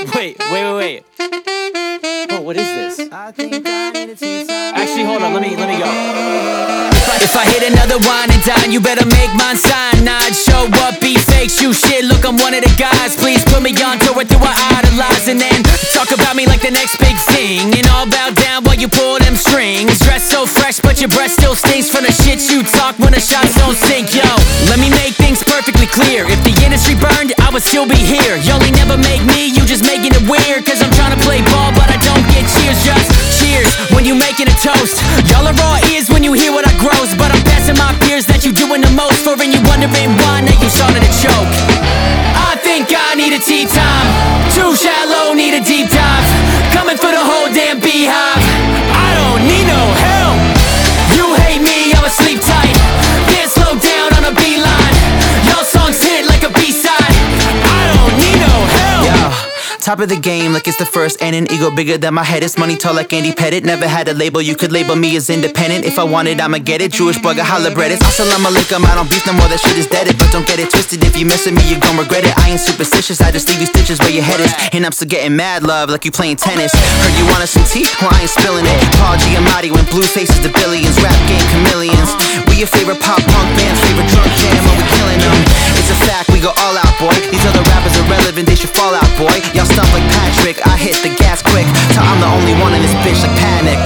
Wait. Oh, what is this? Actually, hold on, let me go. If I hit another wine and dine, you better make mine sign. I'd show up, be fake, shoot shit, look, I'm one of the guys. Please put me on tour with who I idolize, and then talk about me like the next big thing. And all bow down while you pull them strings. Dress so fresh, but your breath still stinks from the shit you talk when the shots don't sink. Yo, let me make things perfectly clear. If the industry burned, I would still be here. You only never make me, you just making it weird. Cause I'm trying to play ball, but I don't get cheers. Just cheers when you making a toast. Y'all are all ears when you hear what I grows, but I'm passing my peers that you doing the most for, and you wondering why now you started to choke. I think I need a tea time. Too shallow, need a deep dive. Coming for the whole damn beehive. I don't need no help. You hate me, I'ma sleep tight. Can't slow down on a beeline. Y'all songs hit like a B-side. I don't need no help. Yo, top of the game like it's the first, and an ego bigger than my head. It's money tall like Andy Pettit. Never had a label, you could label me as independent. If I want it, I'ma get it. Jewish boy got holla bread. It's assalamu alaikum, I don't beef no more, that shit is dead. But don't get it twisted, if you mess with me, you gon' regret it. I ain't superstitious, I just leave you stitches where your head is. And I'm still getting mad love like you playing tennis. Heard you wanted some tea? Well, I ain't spilling it. Paul Giamatti when Blueface is the billions. Rap game chameleons. We your favorite pop punk band, favorite drunk jam, and we killing them. It's a fact, we go all out, boy. These other rappers are relevant, they should fall out, boy. Y'all stump like Patrick, I hit the gas quick. Till I'm the only one in this bitch like Panic.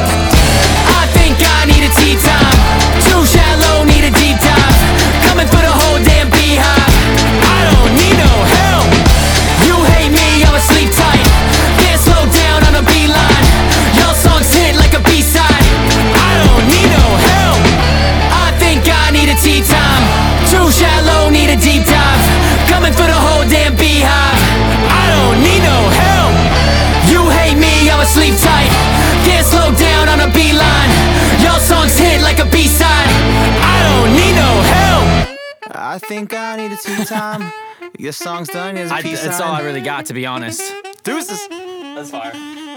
I think I need a tea time. Too shallow, need a deep dive. Coming for the whole damn beehive. I don't need no help. You hate me, I'ma sleep tight. Can't slow down on a beeline. Y'all songs hit like a B-side. I don't need no help. I think I need a tea time. Too shallow, need a deep dive. Coming for the whole damn beehive. I don't need no help. You hate me, I'ma sleep tight. Can't slow down on a beeline. Y'all songs hit like a B-side. I don't need no help. I think I need a tea time. Your song's done, here's a peace That's sign. all I really got, to be honest. Deuces. That's fire.